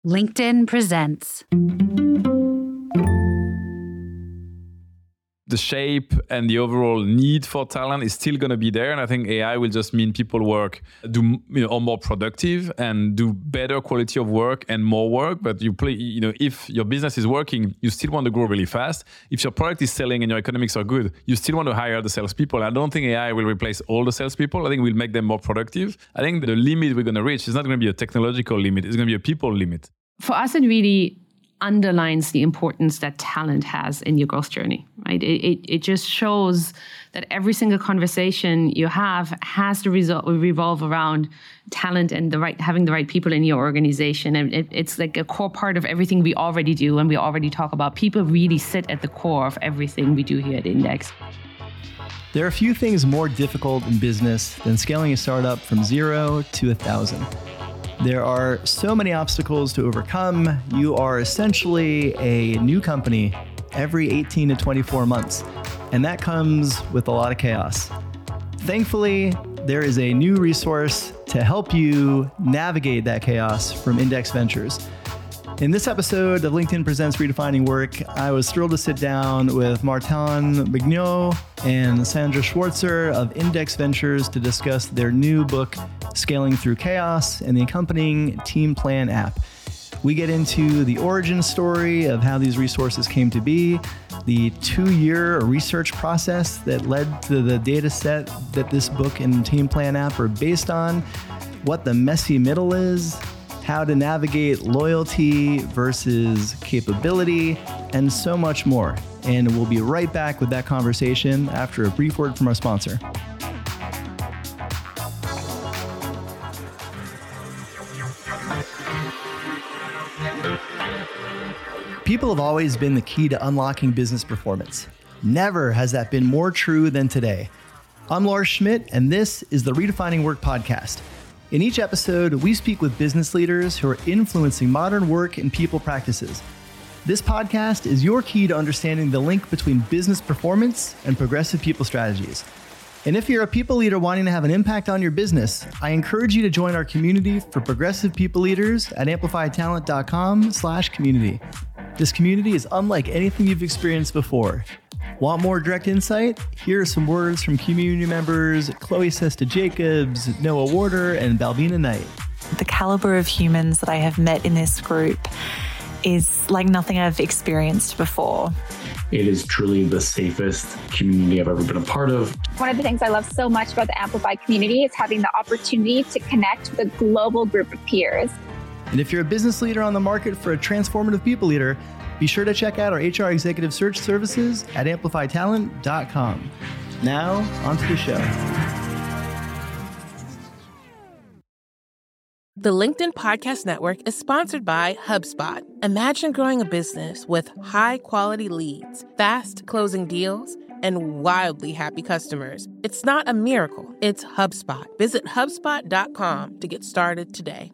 LinkedIn presents. The shape and the overall need for talent is still going to be there. And I think AI will just mean people are more productive and do better quality of work and more work. But if your business is working, you still want to grow really fast. If your product is selling and your economics are good, you still want to hire the salespeople. I don't think AI will replace all the salespeople. I think we'll make them more productive. I think the limit we're going to reach is not going to be a technological limit. It's going to be a people limit. For us, it really underlines the importance that talent has in your growth journey, right? It just shows that every single conversation you have has to revolve around talent and having the right people in your organization. And it's like a core part of everything we already do and we already talk about. People really sit at the core of everything we do here at Index. There are a few things more difficult in business than scaling a startup from 0 to 1,000. There are so many obstacles to overcome. You are essentially a new company every 18 to 24 months, and that comes with a lot of chaos. Thankfully, there is a new resource to help you navigate that chaos from Index Ventures. In this episode of LinkedIn Presents Redefining Work, I was thrilled to sit down with Martin Mignot and Sandra Schwartzer of Index Ventures to discuss their new book, Scaling Through Chaos, and the accompanying Team Plan app. We get into the origin story of how these resources came to be, the 2-year research process that led to the data set that this book and Team Plan app are based on, what the messy middle is, how to navigate loyalty versus capability, and so much more. And we'll be right back with that conversation after a brief word from our sponsor. People have always been the key to unlocking business performance. Never has that been more true than today. I'm Lars Schmidt, and this is the Redefining Work podcast. In each episode, we speak with business leaders who are influencing modern work and people practices. This podcast is your key to understanding the link between business performance and progressive people strategies. And if you're a people leader wanting to have an impact on your business, I encourage you to join our community for progressive people leaders at amplifytalent.com/community. This community is unlike anything you've experienced before. Want more direct insight? Here are some words from community members Chloe Sesta-Jacobs, Noah Warder, and Balbina Knight. The caliber of humans that I have met in this group is like nothing I've experienced before. It is truly the safest community I've ever been a part of. One of the things I love so much about the Amplify community is having the opportunity to connect with a global group of peers. And if you're a business leader on the market for a transformative people leader, be sure to check out our HR executive search services at amplifytalent.com. Now, on to the show. The LinkedIn Podcast Network is sponsored by HubSpot. Imagine growing a business with high-quality leads, fast closing deals, and wildly happy customers. It's not a miracle, it's HubSpot. Visit HubSpot.com to get started today.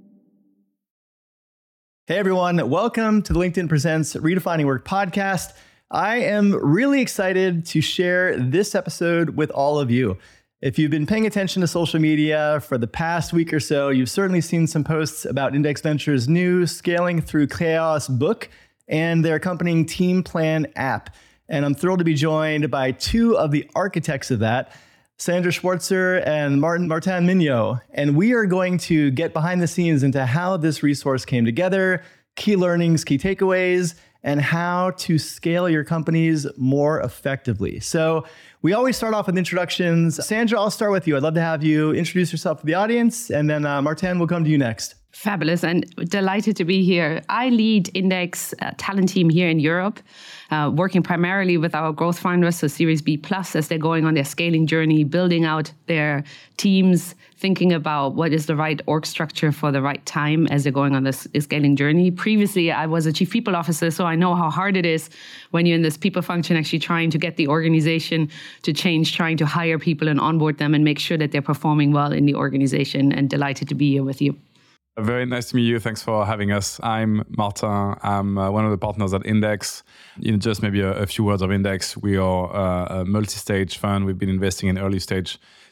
Hey everyone, welcome to the LinkedIn Presents Redefining Work podcast. I am really excited to share this episode with all of you. If you've been paying attention to social media for the past week or so, you've certainly seen some posts about Index Ventures' new Scaling Through Chaos book and their accompanying Team Plan app. And I'm thrilled to be joined by two of the architects of that, Sandra Schwartzer and Martin Mignot. And we are going to get behind the scenes into how this resource came together, key learnings, key takeaways, and how to scale your companies more effectively. So we always start off with introductions. Sandra, I'll start with you. I'd love to have you introduce yourself to the audience, and then Martin will come to you next. Fabulous and delighted to be here. I lead Index talent team here in Europe, working primarily with our growth founders, so Series B Plus, as they're going on their scaling journey, building out their teams, thinking about what is the right org structure for the right time as they're going on this scaling journey. Previously, I was a chief people officer, so I know how hard it is when you're in this people function, actually trying to get the organization to change, trying to hire people and onboard them and make sure that they're performing well in the organization, and delighted to be here with you. Very nice to meet you. Thanks for having us. I'm Martin. I'm one of the partners at Index. Just maybe a few words of Index. We are a multi-stage fund. We've been investing in early stage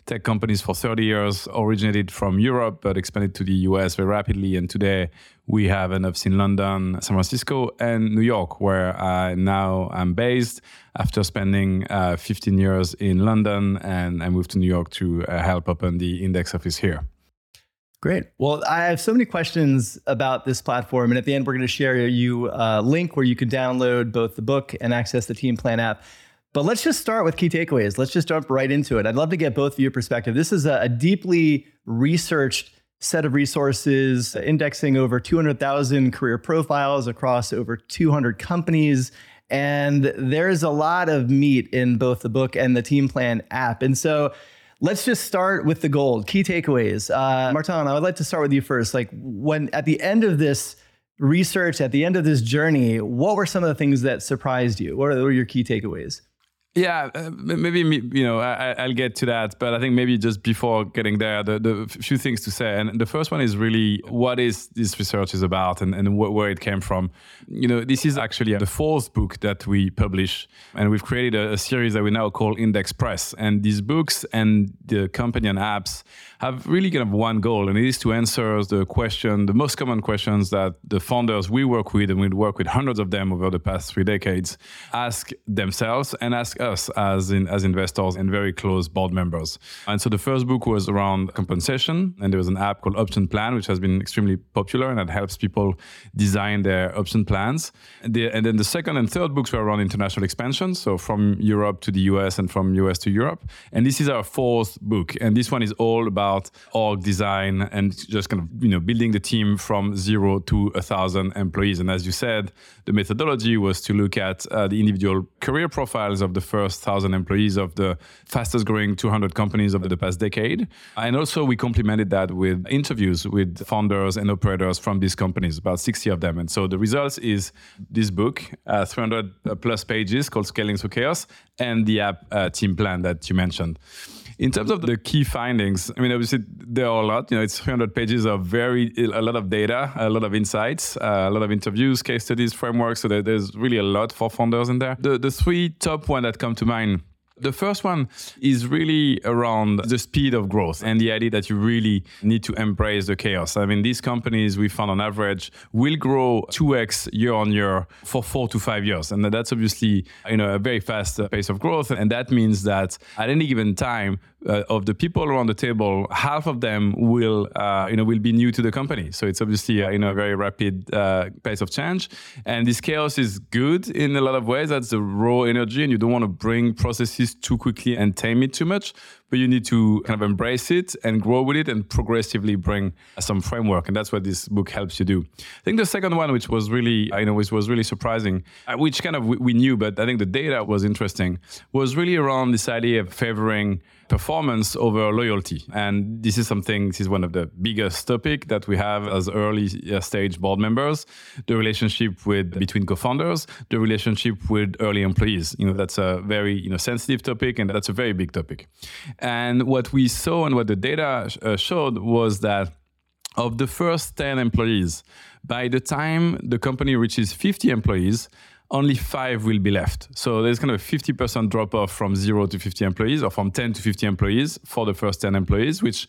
tech companies for 30 years, originated from Europe, but expanded to the US very rapidly. And today we have an office in London, San Francisco, and New York, where now I'm based after spending 15 years in London. And I moved to New York to help open the Index office here. Great. Well, I have so many questions about this platform. And at the end, we're going to share you a link where you can download both the book and access the Team Plan app. But let's just start with key takeaways. Let's just jump right into it. I'd love to get both of your perspective. This is a deeply researched set of resources, indexing over 200,000 career profiles across over 200 companies. And there's a lot of meat in both the book and the Team Plan app. And so let's just start with the gold, key takeaways. Martin, I would like to start with you first. Like, when at the end of this research, at the end of this journey, what were some of the things that surprised you? What were your key takeaways? Yeah, maybe, I'll get to that. But I think maybe just before getting there, the few things to say. And the first one is really what is this research is about and where it came from. This is actually the fourth book that we publish. And we've created a series that we now call Index Press. And these books and the companion apps have really kind of one goal. And it is to answer the most common questions that the founders we work with, and we work with hundreds of them over the past 3 decades, ask themselves and ask us as investors and very close board members. And so the first book was around compensation, and there was an app called Option Plan, which has been extremely popular, and that helps people design their option plans. And then the second and third books were around international expansion, so from Europe to the US and from US to Europe. And this is our fourth book, and this one is all about org design and just kind of building the team from 0 to 1,000 employees. And as you said, the methodology was to look at the individual career profiles of the first 1,000 employees of the fastest growing 200 companies over the past decade. And also we complemented that with interviews with founders and operators from these companies, about 60 of them. And so the results is this book, 300 plus pages, called Scaling Through Chaos, and the app Team Plan that you mentioned. In terms of the key findings, obviously there are a lot. It's 300 pages of a lot of data, a lot of insights, a lot of interviews, case studies, frameworks. So there's really a lot for founders in there. The three top ones that come to mind. The first one is really around the speed of growth and the idea that you really need to embrace the chaos. These companies we found on average will grow 2x year on year for 4 to 5 years. And that's obviously, a very fast pace of growth. And that means that at any given time, of the people around the table, half of them will be new to the company. So it's obviously a very rapid pace of change. And this chaos is good in a lot of ways. That's the raw energy, and you don't want to bring processes too quickly and tame it too much. But you need to kind of embrace it and grow with it and progressively bring some framework. And that's what this book helps you do. I think the second one, which was really, which was really surprising, which kind of we knew, but I think the data was interesting, was really around this idea of favoring performance over loyalty. And this is one of the biggest topic that we have as early stage board members, the relationship between co-founders, the relationship with early employees. That's a very sensitive topic, and that's a very big topic. And what we saw and what the data showed was that of the first 10 employees, by the time the company reaches 50 employees, only 5 will be left. So there's kind of a 50% drop off from 0 to 50 employees, or from 10 to 50 employees for the first 10 employees, which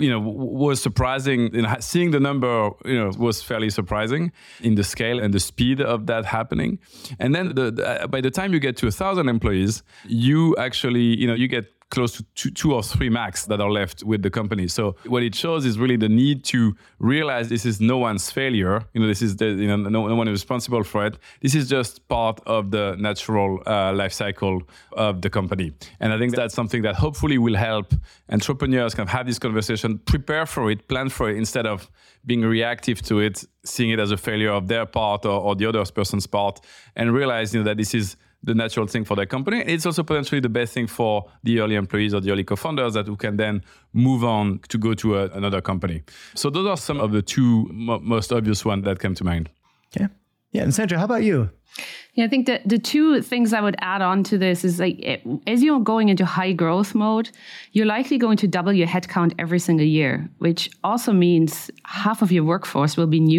was surprising. Seeing the number was fairly surprising in the scale and the speed of that happening. And then by the time you get to 1,000 employees, you actually you get close to 2 or 3 max that are left with the company. So what it shows is really the need to realize this is no one's failure. This is no one is responsible for it. This is just part of the natural life cycle of the company. And I think that's something that hopefully will help entrepreneurs kind of have this conversation, prepare for it, plan for it, instead of being reactive to it, seeing it as a failure of their part or the other person's part, and realize that this is the natural thing for their company. It's also potentially the best thing for the early employees or the early co-founders who can then move on to go to another company. So those are some of the two most obvious ones that came to mind. Okay. Yeah. And Sandra, how about you? Yeah, I think that the two things I would add on to this is as you're going into high growth mode, you're likely going to double your headcount every single year, which also means half of your workforce will be new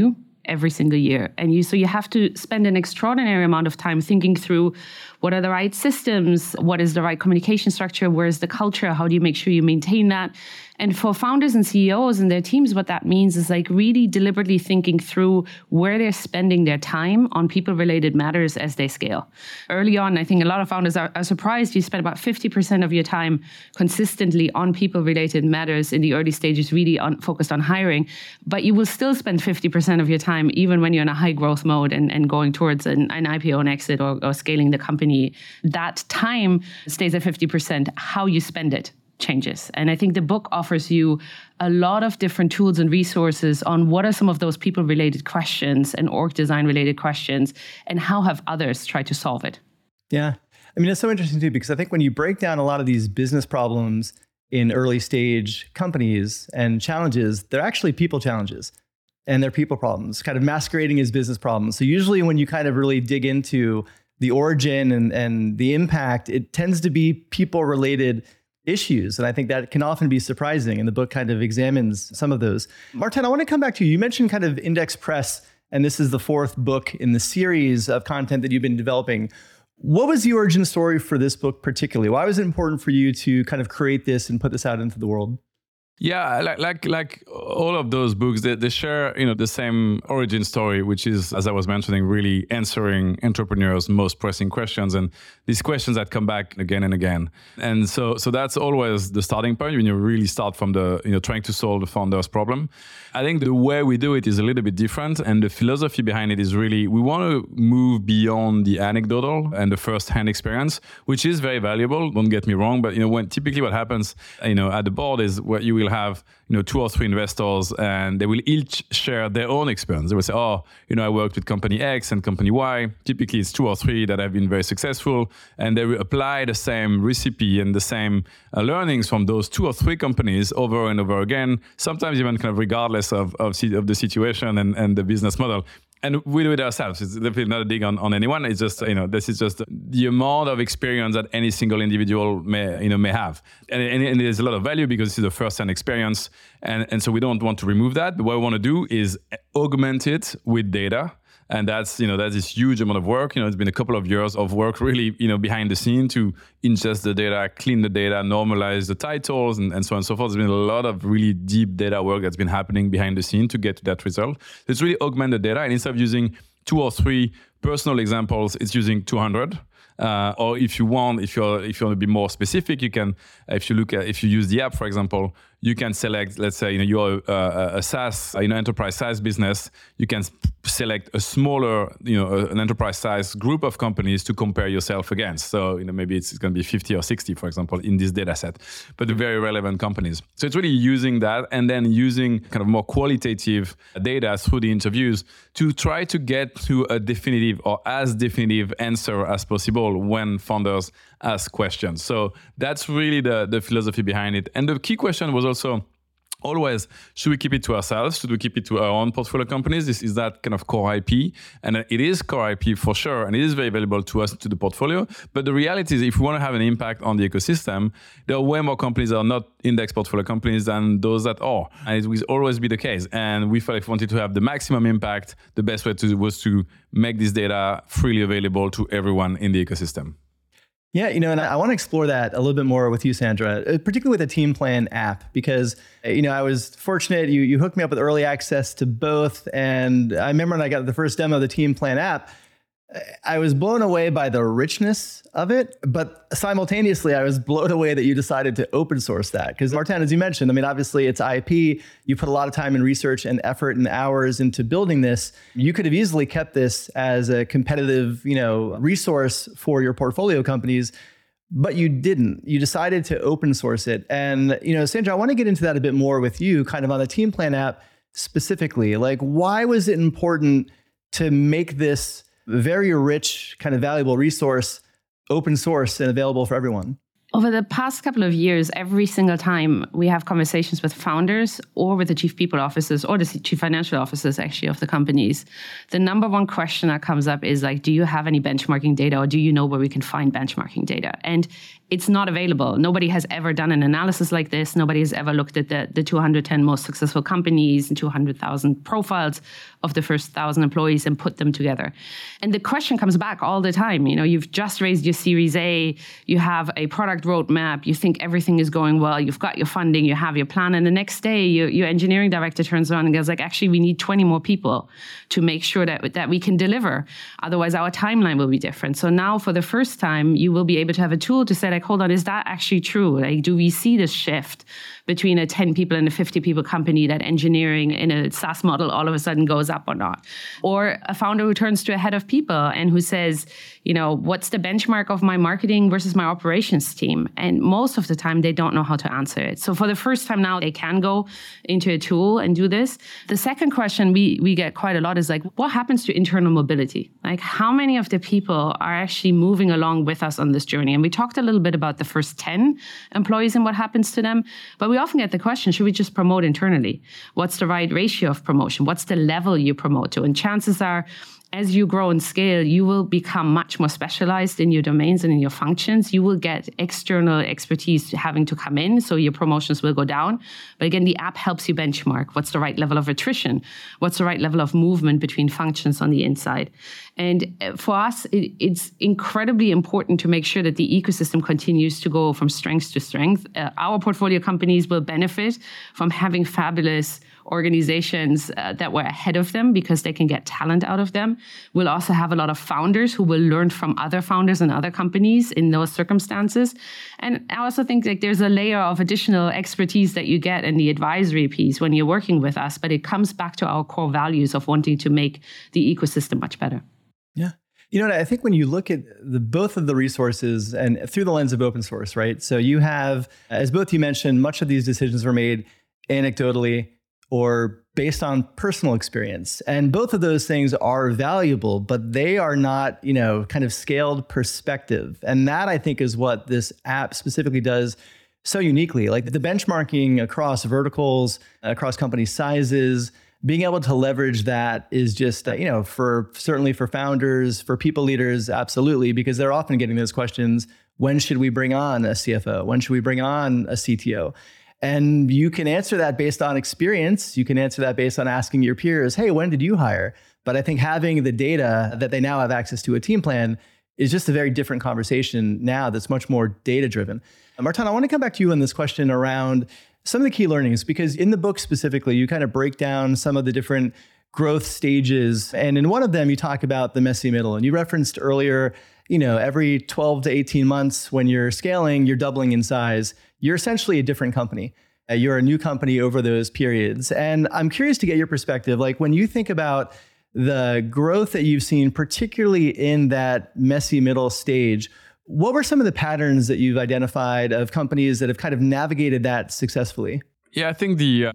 every single year. And so you have to spend an extraordinary amount of time thinking through what are the right systems, what is the right communication structure, where is the culture, how do you make sure you maintain that? And for founders and CEOs and their teams, what that means is like really deliberately thinking through where they're spending their time on people-related matters as they scale. Early on, I think a lot of founders are surprised you spend about 50% of your time consistently on people-related matters in the early stages, really focused on hiring. But you will still spend 50% of your time, even when you're in a high-growth mode and going towards an IPO and exit or scaling the company. That time stays at 50%. How you spend it changes. And I think the book offers you a lot of different tools and resources on what are some of those people-related questions and org design-related questions, and how have others tried to solve it. Yeah. I mean, it's so interesting too, because I think when you break down a lot of these business problems in early stage companies and challenges, they're actually people challenges and they're people problems, kind of masquerading as business problems. So usually when you kind of really dig into the origin and the impact, it tends to be people-related issues. And I think that can often be surprising. And the book kind of examines some of those. Martin, I want to come back to you. You mentioned kind of Index Press, and this is the fourth book in the series of content that you've been developing. What was the origin story for this book particularly? Why was it important for you to kind of create this and put this out into the world? Yeah, like all of those books, they share the same origin story, which is, as I was mentioning, really answering entrepreneurs' most pressing questions, and these questions that come back again and again. And so that's always the starting point when you really start from the trying to solve the founder's problem. I think the way we do it is a little bit different, and the philosophy behind it is really we want to move beyond the anecdotal and the first-hand experience, which is very valuable. Don't get me wrong, but when typically what happens at the board is what you will have 2 or 3 investors, and they will each share their own experience. They will say, I worked with company X and company Y. Typically it's 2 or 3 that have been very successful, and they will apply the same recipe and the same learnings from those 2 or 3 companies over and over again, sometimes even kind of regardless of the situation and the business model. And we do it ourselves. It's definitely not a dig on anyone. It's just, this is just the amount of experience that any single individual may have. And there's a lot of value because this is a first-hand experience. And so we don't want to remove that. But what we want to do is augment it with data. And that's this huge amount of work. It's been a couple of years of work really, behind the scene to ingest the data, clean the data, normalize the titles, and so on and so forth. There's been a lot of really deep data work that's been happening behind the scene to get to that result. It's really augment the data. And instead of using 2 or 3 personal examples, it's using 200. Or if you want to be more specific, you can, if you use the app, for example, you can select, let's say, you're a SaaS, enterprise SaaS business. You can select a smaller, an enterprise size group of companies to compare yourself against. So, maybe it's going to be 50 or 60, for example, in this data set, but the very relevant companies. So it's really using that and then using kind of more qualitative data through the interviews to try to get to a definitive or as definitive answer as possible when founders ask questions. So that's really the philosophy behind it. And the key question was also always, should we keep it to ourselves? Should we keep it to our own portfolio companies? This is that kind of core IP. And it is core IP for sure. And it is very valuable to us, to the portfolio. But the reality is, if we want to have an impact on the ecosystem, there are way more companies that are not index portfolio companies than those that are. And it will always be the case. And we felt if we wanted to have the maximum impact, the best way was to make this data freely available to everyone in the ecosystem. Yeah, and I want to explore that a little bit more with you, Sandra, particularly with the Team Plan app, because, I was fortunate. You hooked me up with early access to both. And I remember when I got the first demo of the Team Plan app, I was blown away by the richness of it, but simultaneously, I was blown away that you decided to open source that. Because Martin, as you mentioned, obviously it's IP. You put a lot of time and research and effort and hours into building this. You could have easily kept this as a competitive, resource for your portfolio companies, but you didn't. You decided to open source it. And, Sandra, I want to get into that a bit more with you, kind of on the Team Plan app specifically. Like, why was it important to make this very rich, kind of valuable resource, open source and available for everyone? Over the past couple of years, every single time we have conversations with founders or with the chief people officers or the chief financial officers actually of the companies, the number one question that comes up is like, do you have any benchmarking data, or do you know where we can find benchmarking data? And it's not available. Nobody has ever done an analysis like this. Nobody has ever looked at the 210 most successful companies and 200,000 profiles of the first 1,000 employees and put them together. And the question comes back all the time. You've just raised your Series A, you have a product roadmap, you think everything is going well, you've got your funding, you have your plan, and the next day your engineering director turns around and goes like, actually, we need 20 more people to make sure that we can deliver. Otherwise, our timeline will be different. So now for the first time, you will be able to have a tool to say, like, hold on, is that actually true? Like, do we see this shift between a 10 people and a 50 people company, that engineering in a SaaS model all of a sudden goes up or not? Or a founder who turns to a head of people and who says, what's the benchmark of my marketing versus my operations team? And most of the time, they don't know how to answer it. So for the first time now, they can go into a tool and do this. The second question we get quite a lot is like, what happens to internal mobility? Like, how many of the people are actually moving along with us on this journey? And we talked a little bit about the first 10 employees and what happens to them. But we often get the question, should we just promote internally? What's the right ratio of promotion? What's the level you promote to? And chances are, as you grow and scale, you will become much more specialized in your domains and in your functions. You will get external expertise having to come in, so your promotions will go down. But again, the app helps you benchmark. What's the right level of attrition? What's the right level of movement between functions on the inside? And for us, it's incredibly important to make sure that the ecosystem continues to go from strength to strength. Our portfolio companies will benefit from having fabulous organizations that were ahead of them because they can get talent out of them. We'll also have a lot of founders who will learn from other founders and other companies in those circumstances. And I also think like there's a layer of additional expertise that you get in the advisory piece when you're working with us, but it comes back to our core values of wanting to make the ecosystem much better. Yeah. I think when you look at both of the resources and through the lens of open source, right? So you have, as both you mentioned, much of these decisions were made anecdotally or based on personal experience. And both of those things are valuable, but they are not, kind of scaled perspective. And that, I think, is what this app specifically does so uniquely. Like the benchmarking across verticals, across company sizes, being able to leverage that is just, certainly for founders, for people leaders, absolutely, because they're often getting those questions. When should we bring on a CFO? When should we bring on a CTO? And you can answer that based on experience. You can answer that based on asking your peers, hey, when did you hire? But I think having the data that they now have access to a team plan is just a very different conversation now that's much more data-driven. Martin, I want to come back to you on this question around some of the key learnings, because in the book specifically, you kind of break down some of the different growth stages. And in one of them, you talk about the messy middle. And you referenced earlier, every 12 to 18 months when you're scaling, you're doubling in size. You're essentially a different company. You're a new company over those periods. And I'm curious to get your perspective. Like when you think about the growth that you've seen, particularly in that messy middle stage, what were some of the patterns that you've identified of companies that have kind of navigated that successfully? Yeah, I think the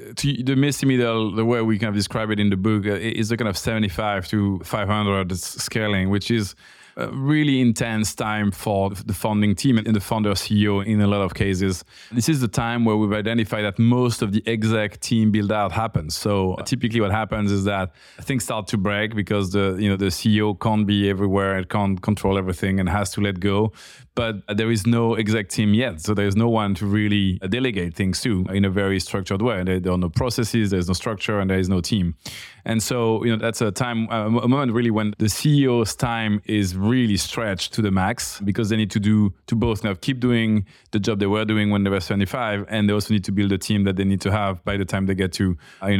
messy middle, the way we kind of describe it in the book, is a kind of 75 to 500 scaling, which is a really intense time for the founding team and the founder CEO in a lot of cases. This is the time where we've identified that most of the exec team build out happens. So typically what happens is that things start to break because the CEO can't be everywhere, it can't control everything and has to let go. But there is no exec team yet. So there's no one to really delegate things to in a very structured way. There are no processes, there's no structure, and there is no team. And so, that's a moment really when the CEO's time is really stretched to the max because they need to both now keep doing the job they were doing when they were 75, and they also need to build a team that they need to have by the time they get to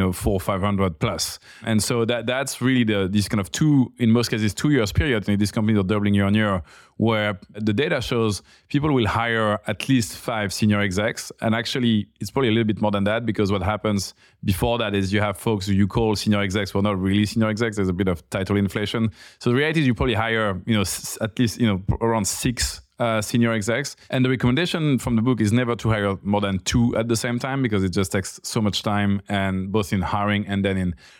400-500 plus. And so that's really this kind of in most cases 2 years period. These companies are doubling year on year, where the data shows people will hire at least 5 senior execs. And actually, it's probably a little bit more than that, because what happens before that is you have folks who you call senior execs who are not really senior execs. There's a bit of title inflation. So the reality is you probably hire, at least, around 6 senior execs. And the recommendation from the book is never to hire more than 2 at the same time, because it just takes so much time, and both in hiring and then in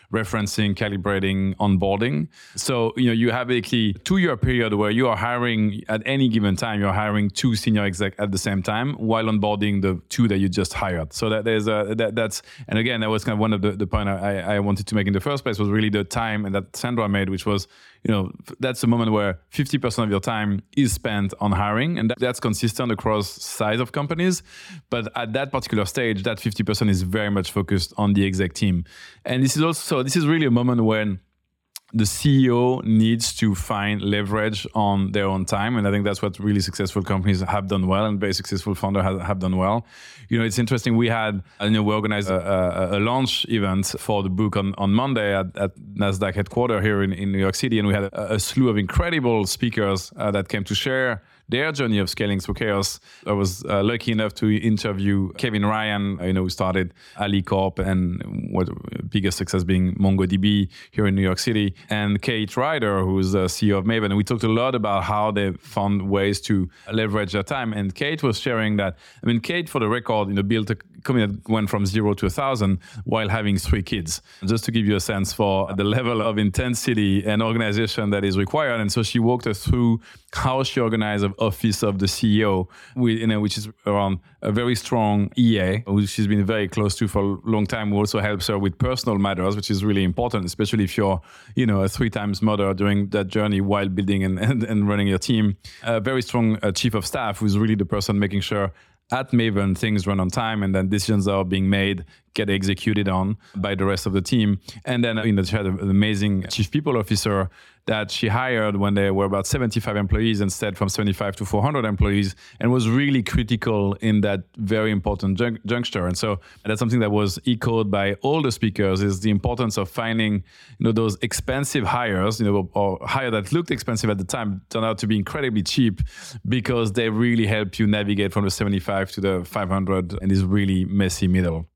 referencing, calibrating, onboarding. So, you have basically 2-year period where you are hiring at any given time, you're hiring 2 senior exec at the same time while onboarding the 2 that you just hired. So that there's that's, and again, that was kind of one of the point I wanted to make in the first place was really the time, and that Sandra made, which was, that's the moment where 50% of your time is spent on hiring, and that's consistent across size of companies. But at that particular stage, that 50% is very much focused on the exec team. And this is really a moment when the CEO needs to find leverage on their own time. And I think that's what really successful companies have done well, and very successful founders have done well. It's interesting. We organized a launch event for the book on Monday at NASDAQ headquarters here in New York City. And we had a slew of incredible speakers that came to share their journey of scaling through chaos. I was lucky enough to interview Kevin Ryan, who started AliCorp and what biggest success being MongoDB here in New York City, and Kate Ryder, who's the CEO of Maven. And we talked a lot about how they found ways to leverage their time. And Kate was sharing that, Kate, for the record, built a company that went from 0 to 1,000 while having 3 kids, just to give you a sense for the level of intensity and organization that is required. And so she walked us through how she organized an office of the CEO, which is around a very strong EA, who she's been very close to for a long time, who also helps her with personal matters, which is really important, especially if you're, a 3 times mother during that journey while building and running your team. A very strong chief of staff, who's really the person making sure at Maven things run on time, and then decisions are being made, get executed on by the rest of the team. And then she had an amazing chief people officer that she hired when there were about 75 employees instead from 75 to 400 employees, and was really critical in that very important juncture. And so that's something that was echoed by all the speakers, is the importance of finding those expensive hires, or hire that looked expensive at the time turned out to be incredibly cheap, because they really help you navigate from the 75 to the 500 and this really messy middle.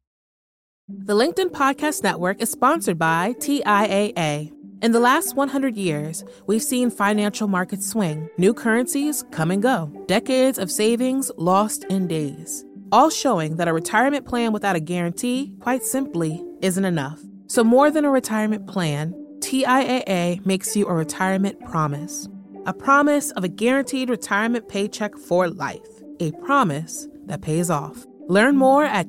The LinkedIn Podcast Network is sponsored by TIAA. In the last 100 years, we've seen financial markets swing, new currencies come and go, decades of savings lost in days, all showing that a retirement plan without a guarantee, quite simply, isn't enough. So more than a retirement plan, TIAA makes you a retirement promise. A promise of a guaranteed retirement paycheck for life. A promise that pays off. Learn more at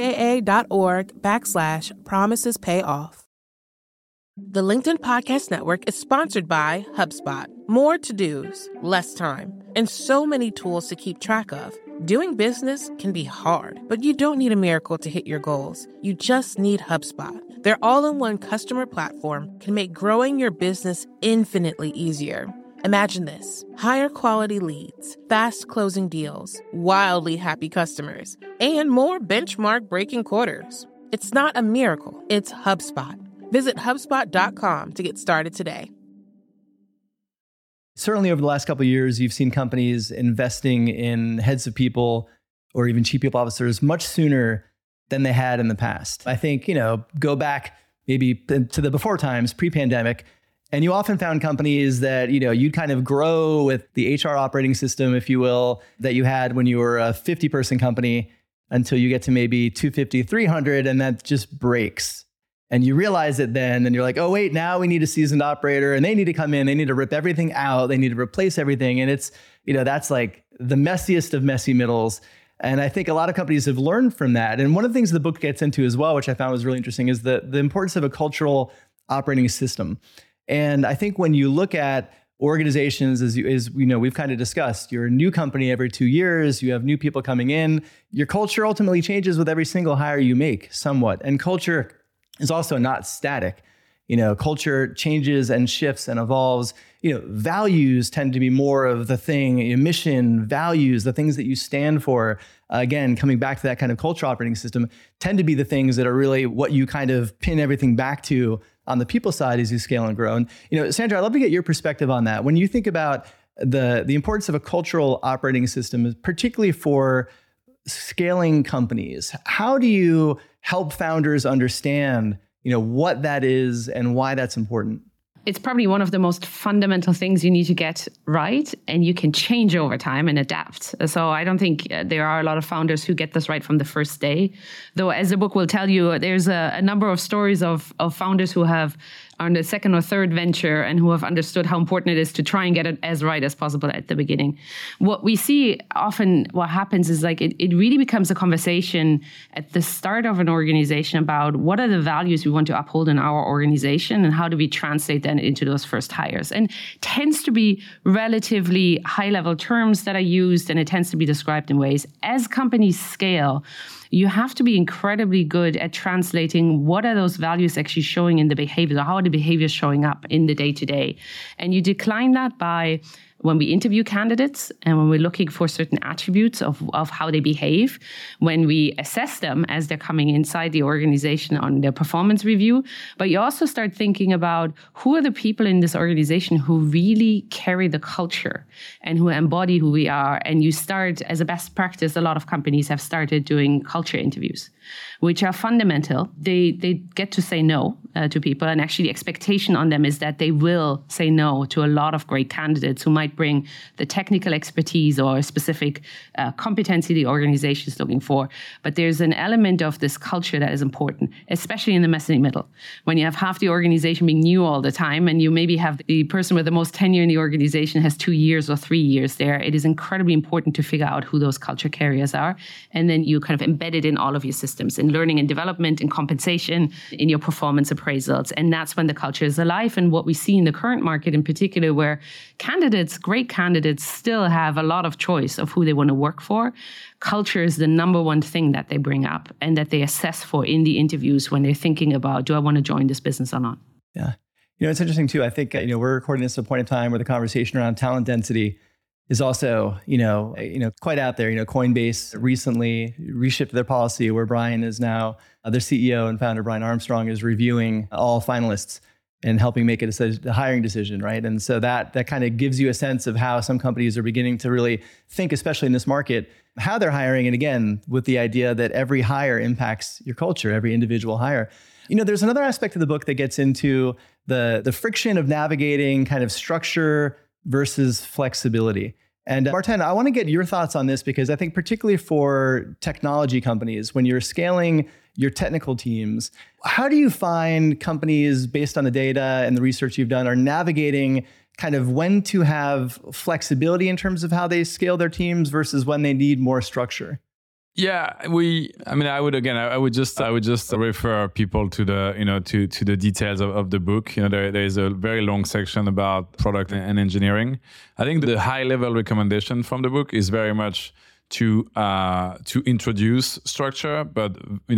TIAA.org/promisespayoff. The LinkedIn Podcast Network is sponsored by HubSpot. More to-dos, less time, and so many tools to keep track of. Doing business can be hard, but you don't need a miracle to hit your goals. You just need HubSpot. Their all-in-one customer platform can make growing your business infinitely easier. Imagine this: higher quality leads, fast closing deals, wildly happy customers, and more benchmark breaking quarters. It's not a miracle, it's HubSpot. Visit HubSpot.com to get started today. Certainly over the last couple of years, you've seen companies investing in heads of people or even chief people officers much sooner than they had in the past. I think, go back maybe to the before times, pre-pandemic, and you often found companies that, you'd kind of grow with the HR operating system, if you will, that you had when you were a 50-person company until you get to maybe 250, 300, and that just breaks. And you realize it then, and you're like, oh, wait, now we need a seasoned operator, and they need to come in, they need to rip everything out, they need to replace everything. And it's, that's like the messiest of messy middles. And I think a lot of companies have learned from that. And one of the things the book gets into as well, which I found was really interesting, is the importance of a cultural operating system. And I think when you look at organizations, as we've kind of discussed, you're a new company every 2 years, you have new people coming in, your culture ultimately changes with every single hire you make somewhat. And culture is also not static. Culture changes and shifts and evolves. Values tend to be more of the thing, mission, values, the things that you stand for. Again, coming back to that kind of culture operating system, tend to be the things that are really what you kind of pin everything back to on the people side as you scale and grow. And, Sandra, I'd love to get your perspective on that. When you think about the importance of a cultural operating system, particularly for scaling companies, how do you help founders understand, what that is and why that's important? It's probably one of the most fundamental things you need to get right, and you can change over time and adapt. So I don't think there are a lot of founders who get this right from the first day. Though, as the book will tell you, there's a number of stories of founders who have on the second or third venture and who have understood how important it is to try and get it as right as possible at the beginning. What we see often, what happens is like it really becomes a conversation at the start of an organization about what are the values we want to uphold in our organization and how do we translate that into those first hires. And tends to be relatively high-level terms that are used, and it tends to be described in ways. As companies scale, you have to be incredibly good at translating what are those values actually showing in the behaviors, or how are the behaviors showing up in the day-to-day. And you decline that by when we interview candidates and when we're looking for certain attributes of how they behave, when we assess them as they're coming inside the organization on their performance review. But you also start thinking about who are the people in this organization who really carry the culture and who embody who we are. And you start, as a best practice, a lot of companies have started doing culture interviews, which are fundamental. They get to say no to people, and actually the expectation on them is that they will say no to a lot of great candidates who might bring the technical expertise or a specific competency the organization is looking for. But there's an element of this culture that is important, especially in the messy middle. When you have half the organization being new all the time, and you maybe have the person with the most tenure in the organization has 2 years or 3 years there, it is incredibly important to figure out who those culture carriers are. And then you kind of embed it in all of your systems, in learning and development, in compensation, in your performance appraisals. And that's when the culture is alive. And what we see in the current market in particular, where candidates, great candidates, still have a lot of choice of who they want to work for, culture is the number one thing that they bring up and that they assess for in the interviews when they're thinking about, do I want to join this business or not? Yeah. It's interesting too. I think, we're recording this at a point in time where the conversation around talent density is also, quite out there. Coinbase recently reshifted their policy where Brian is now, their CEO and founder, Brian Armstrong, is reviewing all finalists and helping make a hiring decision, right? And so that kind of gives you a sense of how some companies are beginning to really think, especially in this market, how they're hiring. And again, with the idea that every hire impacts your culture, every individual hire. There's another aspect of the book that gets into the friction of navigating kind of structure versus flexibility. And Martijn, I want to get your thoughts on this, because I think particularly for technology companies, when you're scaling your technical teams, how do you find companies, based on the data and the research you've done, are navigating kind of when to have flexibility in terms of how they scale their teams versus when they need more structure? Yeah, I would just refer people to the, to the details of the book. There is a very long section about product and engineering. I think the high level recommendation from the book is very much to introduce structure, but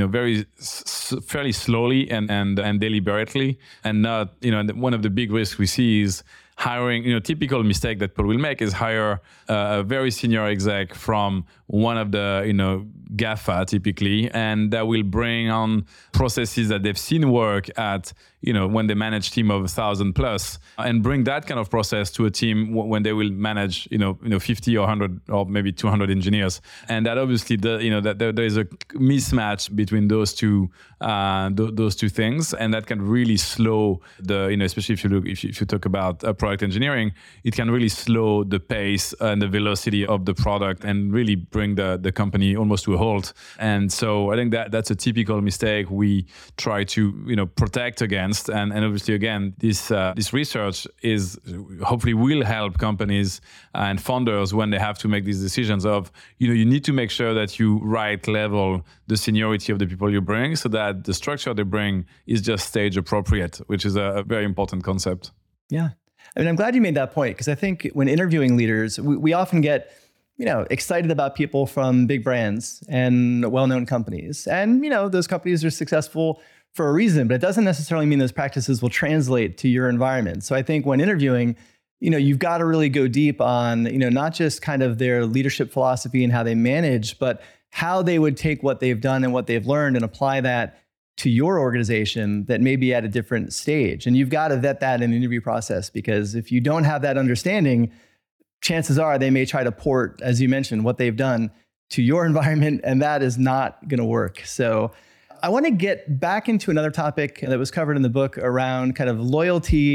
fairly slowly and deliberately, and not, one of the big risks we see is hiring, typical mistake that people will make is hire a very senior exec from one of the, GAFA typically, and that will bring on processes that they've seen work at, when they manage team of 1,000 plus, and bring that kind of process to a team when they will manage, 50 or 100 or maybe 200 engineers. And that obviously, that there is a mismatch between those two things, and that can really slow the, especially if you talk about product engineering, it can really slow the pace and the velocity of the product and really bring the company almost to a halt. And so I think that's a typical mistake we try to, protect against. And obviously, again, this research is hopefully will help companies and founders when they have to make these decisions of, you need to make sure that you right level the seniority of the people you bring so that the structure they bring is just stage appropriate, which is a very important concept. Yeah. I'm glad you made that point, because I think when interviewing leaders, we often get, excited about people from big brands and well-known companies. And, those companies are successful for a reason, but it doesn't necessarily mean those practices will translate to your environment. So I think when interviewing, you've got to really go deep on, not just kind of their leadership philosophy and how they manage, but how they would take what they've done and what they've learned and apply that to your organization that may be at a different stage. And you've got to vet that in the interview process, because if you don't have that understanding, chances are they may try to port, as you mentioned, what they've done to your environment, and that is not going to work. So I want to get back into another topic that was covered in the book around kind of loyalty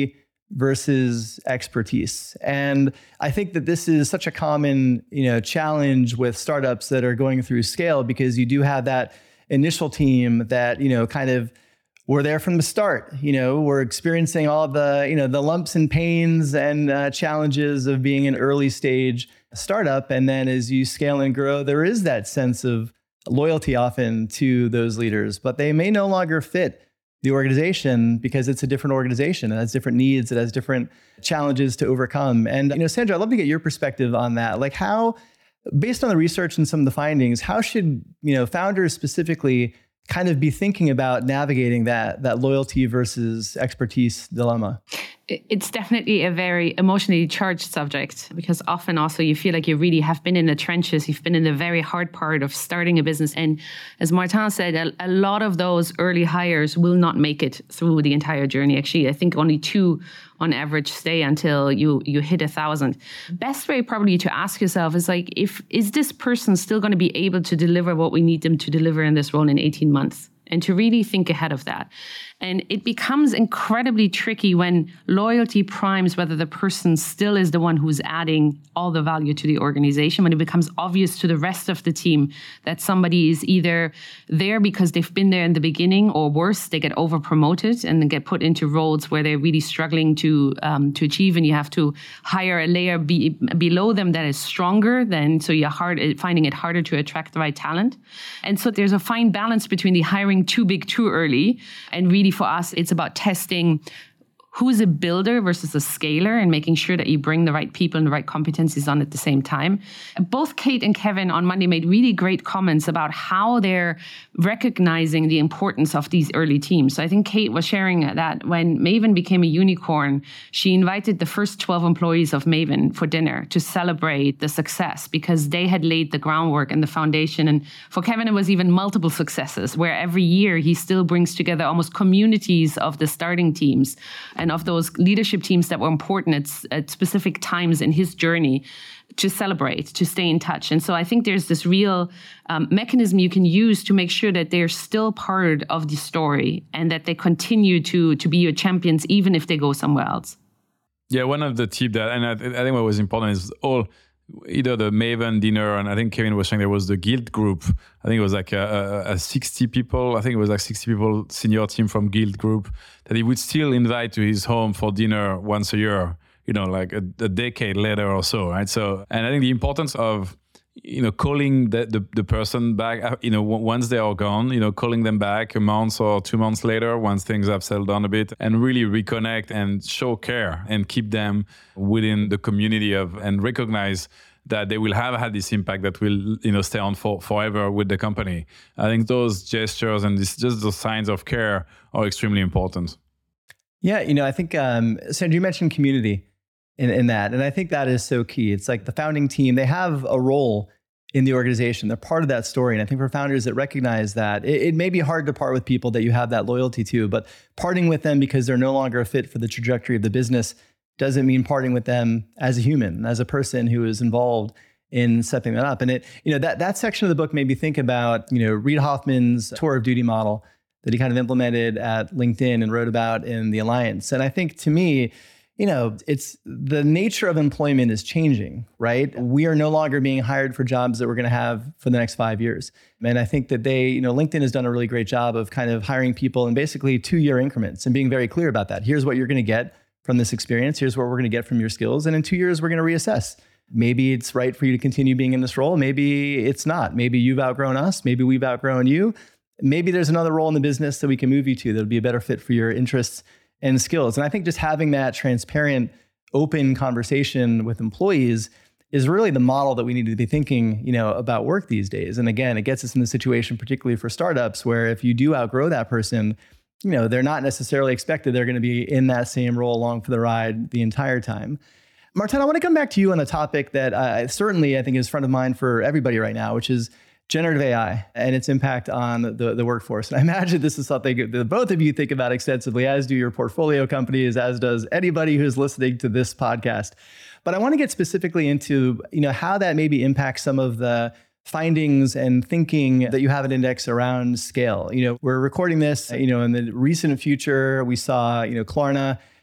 versus expertise. And I think that this is such a common, challenge with startups that are going through scale, because you do have that initial team that, kind of were there from the start. We're experiencing all of the, the lumps and pains and challenges of being an early stage startup. And then as you scale and grow, there is that sense of loyalty often to those leaders, but they may no longer fit the organization because it's a different organization. It has different needs. It has different challenges to overcome. And, Sandra, I'd love to get your perspective on that. Like how, based on the research and some of the findings, how should, founders specifically kind of be thinking about navigating that loyalty versus expertise dilemma? It's definitely a very emotionally charged subject, because often also you feel like you really have been in the trenches. You've been in the very hard part of starting a business. And as Martin said, a lot of those early hires will not make it through the entire journey. Actually, I think only 2 on average stay until you hit 1,000. Best way probably to ask yourself is like, is this person still going to be able to deliver what we need them to deliver in this role in 18 months? And to really think ahead of that. And it becomes incredibly tricky when loyalty primes whether the person still is the one who's adding all the value to the organization, when it becomes obvious to the rest of the team that somebody is either there because they've been there in the beginning, or worse, they get over promoted and then get put into roles where they're really struggling to achieve, and you have to hire a layer below them that is stronger than, so you're finding it harder to attract the right talent. And so there's a fine balance between the hiring too big too early, and really for us, it's about testing who's a builder versus a scaler and making sure that you bring the right people and the right competencies on at the same time. Both Kate and Kevin on Monday made really great comments about how they're recognizing the importance of these early teams. So I think Kate was sharing that when Maven became a unicorn, she invited the first 12 employees of Maven for dinner to celebrate the success, because they had laid the groundwork and the foundation. And for Kevin, it was even multiple successes, where every year he still brings together almost communities of the starting teams and of those leadership teams that were important at specific times in his journey to celebrate, to stay in touch. And so I think there's this real mechanism you can use to make sure that they're still part of the story and that they continue to be your champions, even if they go somewhere else. Yeah, one of the tips that, and I think what was important is either the Maven dinner, and I think Kevin was saying there was the Guild group. I think it was like a 60 people. I think it was like 60 people senior team from Guild group that he would still invite to his home for dinner once a year. Like a decade later or so, right? So, and I think the importance of calling the person back, once they are gone, calling them back a month or 2 months later once things have settled down a bit, and really reconnect and show care and keep them within the community and recognize that they will have had this impact that will stay on forever with the company. I think those gestures and just those signs of care are extremely important. Yeah, I think Sandra, you mentioned community in that. And I think that is so key. It's like the founding team, they have a role in the organization. They're part of that story. And I think for founders that recognize that, it may be hard to part with people that you have that loyalty to, but parting with them because they're no longer a fit for the trajectory of the business doesn't mean parting with them as a human, as a person who is involved in setting that up. And that section of the book made me think about, Reid Hoffman's tour of duty model that he kind of implemented at LinkedIn and wrote about in the Alliance. And I think to me, it's the nature of employment is changing, right? We are no longer being hired for jobs that we're going to have for the next 5 years. And I think that LinkedIn has done a really great job of kind of hiring people in basically 2-year increments and being very clear about that. Here's what you're going to get from this experience. Here's what we're going to get from your skills. And in 2 years, we're going to reassess. Maybe it's right for you to continue being in this role. Maybe it's not. Maybe you've outgrown us. Maybe we've outgrown you. Maybe there's another role in the business that we can move you to that'll be a better fit for your interests and skills. And I think just having that transparent, open conversation with employees is really the model that we need to be thinking, about work these days. And again, it gets us in the situation, particularly for startups, where if you do outgrow that person, they're not necessarily expected they're going to be in that same role along for the ride the entire time. Martin, I want to come back to you on a topic that certainly I think is front of mind for everybody right now, which is generative AI and its impact on the workforce. And I imagine this is something that both of you think about extensively, as do your portfolio companies, as does anybody who's listening to this podcast. But I want to get specifically into, how that maybe impacts some of the findings and thinking that you have at Index around scale. We're recording this, in the recent future, we saw, Klarna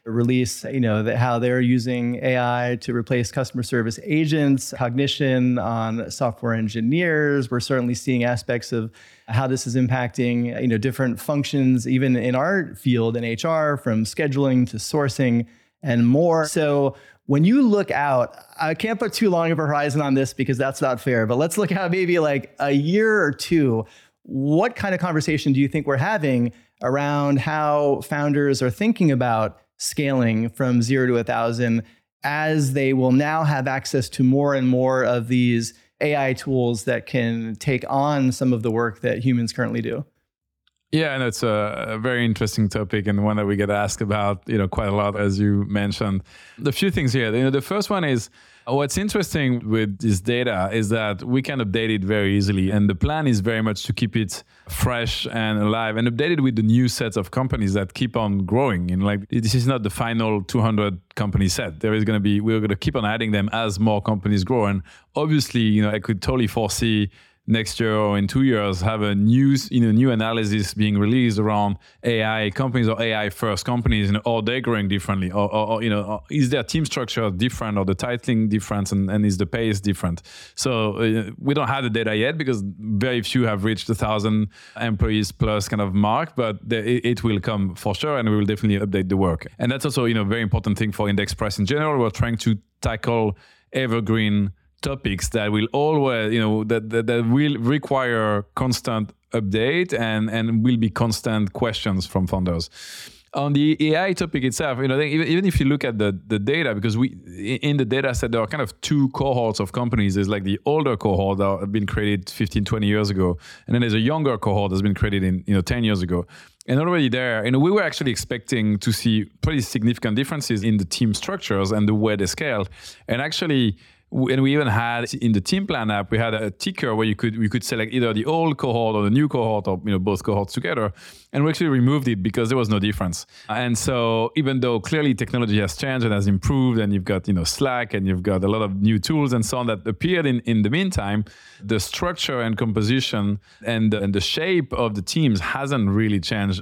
release, how they're using AI to replace customer service agents, cognition on software engineers. We're certainly seeing aspects of how this is impacting, different functions, even in our field in HR, from scheduling to sourcing and more. So when you look out, I can't put too long of a horizon on this because that's not fair, but let's look out maybe like a year or two. What kind of conversation do you think we're having around how founders are thinking about scaling from 0 to 1,000 as they will now have access to more and more of these AI tools that can take on some of the work that humans currently do? Yeah, and it's a very interesting topic and one that we get asked about, quite a lot, as you mentioned. The few things here, the first one is what's interesting with this data is that we can update it very easily. And the plan is very much to keep it fresh and alive and updated with the new sets of companies that keep on growing. And this is not the final 200 company set. We're going to keep on adding them as more companies grow. And obviously, I could totally foresee next year or in 2 years have a new analysis being released around AI companies or AI first companies, are they growing differently, or is their team structure different, or the titling different, and is the pace different? So we don't have the data yet because very few have reached 1,000 employees plus kind of mark, but it will come for sure, and we will definitely update the work. And that's also a very important thing for Index Press in general. We're trying to tackle evergreen topics that will always, that will require constant update and will be constant questions from founders. On the AI topic itself, even if you look at the data, because in the data set, there are kind of two cohorts of companies. There's like the older cohort that have been created 15, 20 years ago. And then there's a younger cohort that's been created in 10 years ago. And already there, we were actually expecting to see pretty significant differences in the team structures and the way they scale. And actually, and we even had in the Team Plan app, we had a ticker where we could select either the old cohort or the new cohort, or both cohorts together. And we actually removed it because there was no difference. And so even though clearly technology has changed and has improved, and you've got Slack and you've got a lot of new tools and so on that appeared in the meantime, the structure and composition and the shape of the teams hasn't really changed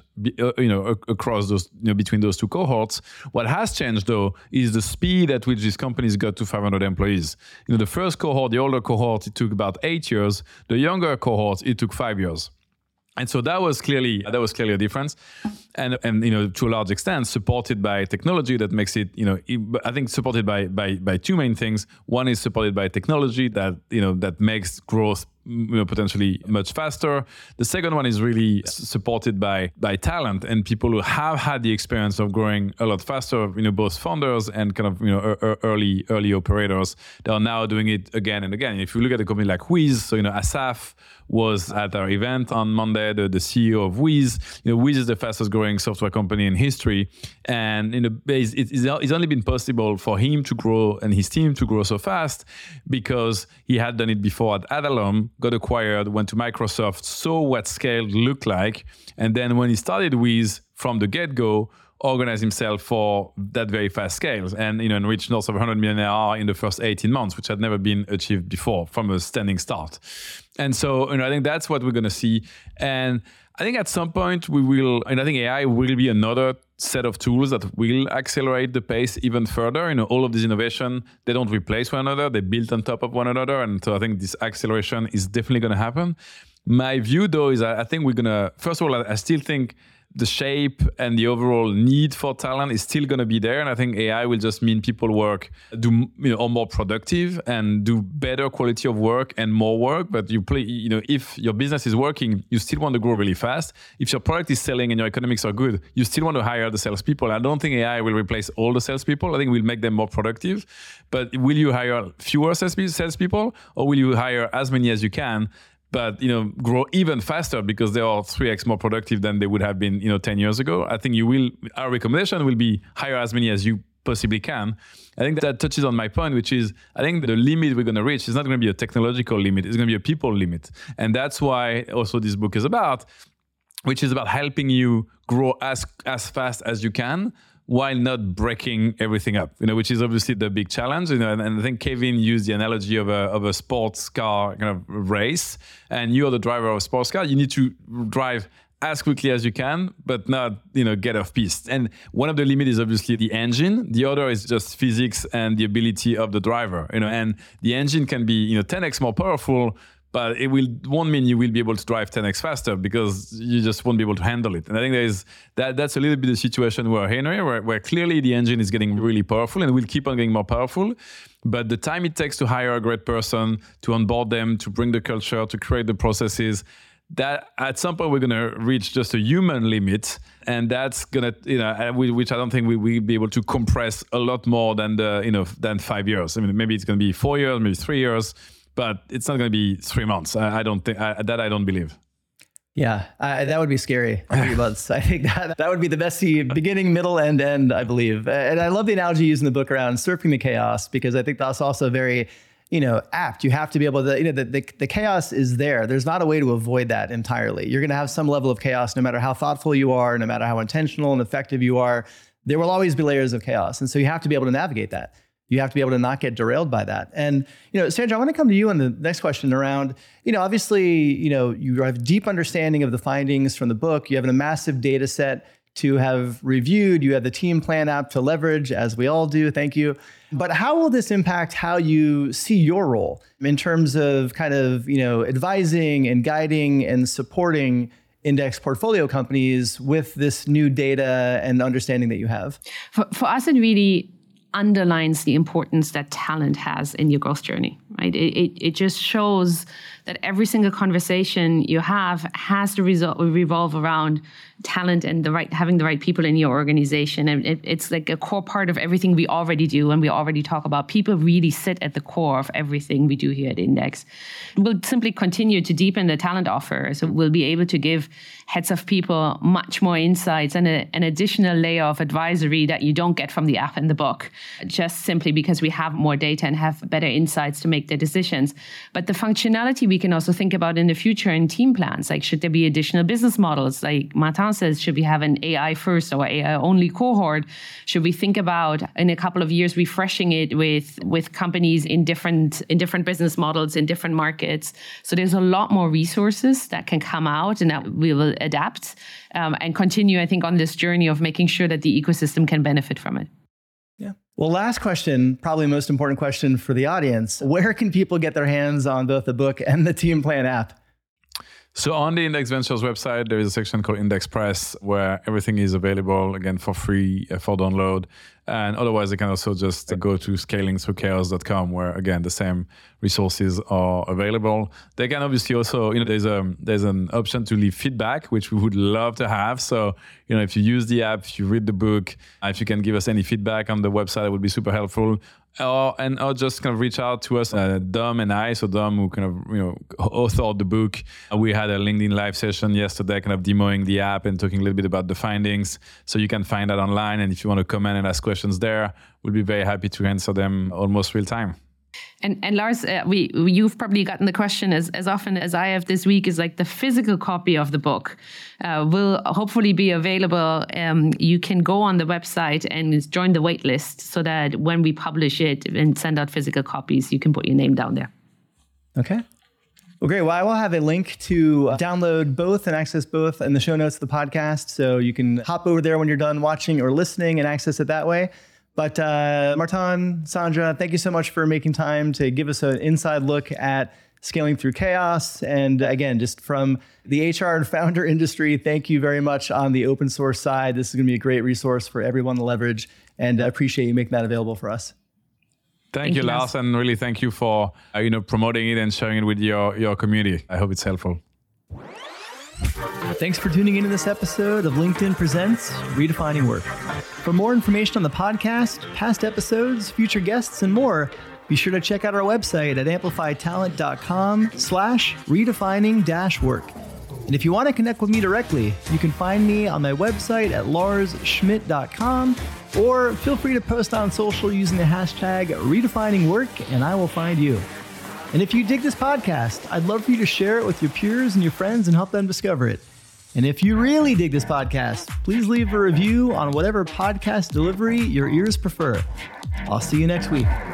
across those between those two cohorts. What has changed though is the speed at which these companies got to 500 employees. The first cohort, the older cohort, it took about 8 years. The younger cohort, it took 5 years. And so that was clearly a difference, and to a large extent supported by technology that makes it I think supported by two main things. One is supported by technology that makes growth potentially much faster. The second one is really supported by talent and people who have had the experience of growing a lot faster. Both founders and kind of early operators that are now doing it again and again. If you look at a company like Wiz, so Asaf was at our event on Monday, the CEO of Wiz. Wiz is the fastest growing software company in history, and it's only been possible for him to grow and his team to grow so fast because he had done it before at Adalom, got acquired, went to Microsoft, saw what scale looked like, and then when he started Wiz from the get-go, organized himself for that very fast scales and and reached north of 100 million ARR in the first 18 months, which had never been achieved before from a standing start. And so I think that's what we're going to see. And I think at some point we will, and I think AI will be another set of tools that will accelerate the pace even further. All of this innovation, they don't replace one another, they build on top of one another. And so I think this acceleration is definitely going to happen. My view though is I think we're going to, first of all, I still think the shape and the overall need for talent is still going to be there. And I think AI will just mean people are more productive and do better quality of work and more work. But if your business is working, you still want to grow really fast. If your product is selling and your economics are good, you still want to hire the salespeople. I don't think AI will replace all the salespeople. I think we'll make them more productive. But will you hire fewer salespeople, or will you hire as many as you can, but grow even faster because they are 3x more productive than they would have been 10 years ago? I think our recommendation will be hire as many as you possibly can. I think that touches on my point, which is I think the limit we're going to reach is not going to be a technological limit, it's going to be a people limit. And that's why also this book is about, which is about helping you grow as fast as you can while not breaking everything up, which is obviously the big challenge. And I think Kevin used the analogy of a sports car kind of race, and you are the driver of a sports car. You need to drive as quickly as you can, but not, get off piste. And one of the limits is obviously the engine. The other is just physics and the ability of the driver, and the engine can be, 10x more powerful, but it won't mean you will be able to drive 10x faster because you just won't be able to handle it. And I think that's a little bit the situation we're in here, where clearly the engine is getting really powerful and will keep on getting more powerful. But the time it takes to hire a great person, to onboard them, to bring the culture, to create the processes, that at some point we're going to reach just a human limit. And that's going to, which I don't think we will be able to compress a lot more than than 5 years. I mean, maybe it's going to be 4 years, maybe 3 years. But it's not going to be 3 months. I don't think that I don't believe. Yeah, that would be scary. 3 months. I think that would be the messy beginning, middle, and end, I believe. And I love the analogy used in the book around surfing the chaos, because I think that's also very, apt. You have to be able to, the chaos is there. There's not a way to avoid that entirely. You're going to have some level of chaos, no matter how thoughtful you are, no matter how intentional and effective you are. There will always be layers of chaos. And so you have to be able to navigate that. You have to be able to not get derailed by that. And, Sandra, I want to come to you on the next question around, obviously, you have deep understanding of the findings from the book. You have a massive data set to have reviewed. You have the team plan app to leverage, as we all do. Thank you. But how will this impact how you see your role in terms of kind of, advising and guiding and supporting index portfolio companies with this new data and understanding that you have? For us, it really underlines the importance that talent has in your growth journey, right? It just shows that every single conversation you have has to revolve around talent and having the right people in your organization. And it's like a core part of everything we already do and we already talk about. People really sit at the core of everything we do here at Index. We'll simply continue to deepen the talent offer. So we'll be able to give heads of people much more insights and an additional layer of advisory that you don't get from the app and the book, just simply because we have more data and have better insights to make their decisions. But the functionality we can also think about in the future in team plans, like should there be additional business models? Like Martin says, should we have an AI first or AI only cohort? Should we think about in a couple of years refreshing it with companies in different business models in different markets? So there's a lot more resources that can come out and that we will adapt and continue, I think, on this journey of making sure that the ecosystem can benefit from it. Yeah. Well, last question, probably most important question for the audience. Where can people get their hands on both the book and the Team Plan app? So on the Index Ventures website, there is a section called Index Press where everything is available, again, for free, for download. And otherwise, they can also just go to scalingthroughchaos.com where, again, the same resources are available. They can obviously also, there's an option to leave feedback, which we would love to have. So, if you use the app, if you read the book, if you can give us any feedback on the website, it would be super helpful. Or just kind of reach out to us, Dom and I. So Dom, who kind of, authored the book. We had a LinkedIn live session yesterday, kind of demoing the app and talking a little bit about the findings. So you can find that online. And if you want to comment and ask questions there, we'll be very happy to answer them almost real time. And Lars, you've probably gotten the question as often as I have this week, is like the physical copy of the book will hopefully be available. You can go on the website and join the wait list so that when we publish it and send out physical copies, you can put your name down there. Okay. Well, great. Well, I will have a link to download both and access both in the show notes of the podcast. So you can hop over there when you're done watching or listening and access it that way. But Martin, Sandra, thank you so much for making time to give us an inside look at scaling through chaos. And again, just from the HR and founder industry, thank you very much on the open source side. This is going to be a great resource for everyone to leverage, and I appreciate you making that available for us. Thank you, Lars, and really thank you for promoting it and sharing it with your community. I hope it's helpful. Thanks for tuning into this episode of LinkedIn Presents Redefining Work. For more information on the podcast, past episodes, future guests, and more, be sure to check out our website at amplifytalent.com/redefining-work. And if you want to connect with me directly, you can find me on my website at larsschmidt.com, or feel free to post on social using the hashtag redefiningwork, and I will find you. And if you dig this podcast, I'd love for you to share it with your peers and your friends and help them discover it. And if you really dig this podcast, please leave a review on whatever podcast delivery your ears prefer. I'll see you next week.